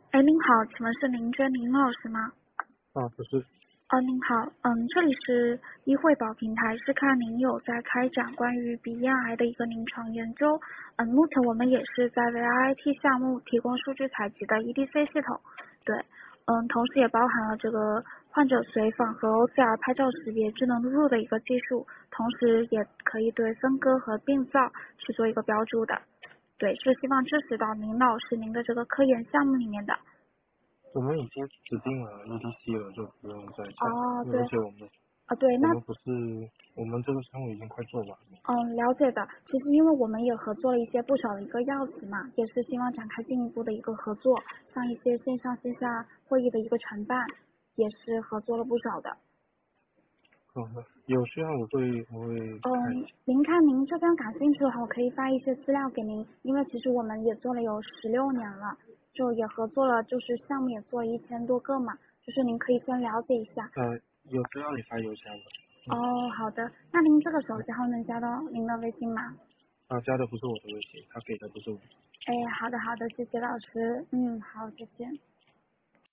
哎，您好，请问是林娟林老师吗？ 不是。 您好，这里是医惠保平台，是看您有在开展关于鼻咽癌的一个临床研究。目前我们也是在为 IIT 项目提供数据采集的 EDC 系统，对，同时也包含了这个患者随访和 OCR 拍照识别智能录入的一个技术，同时也可以对分割和病灶去做一个标注的。对，是希望支持到您老师您的这个科研项目里面的。 我们已经指定了 EDC 了，就不用再讲。 哦，对， 而且对，那我们这个项目已经快做完了。 了解的。其实因为我们也合作了一些不少的一个药企嘛，也是希望展开进一步的一个合作，像一些线上线下会议的一个承办，也是合作了不少的。 好的，有需要我会看一下。 您看您这边感兴趣的话，我可以发一些资料给您，因为其实我们也做了有16年了，就也合作了，就是项目也做了1000多个嘛，就是您可以先了解一下。 有需要你发邮箱的。 好的，那您这个手机号能加到您的微信吗？ 加的不是我的微信，他给的不是我。 哎，好的，谢谢老师。好，再见。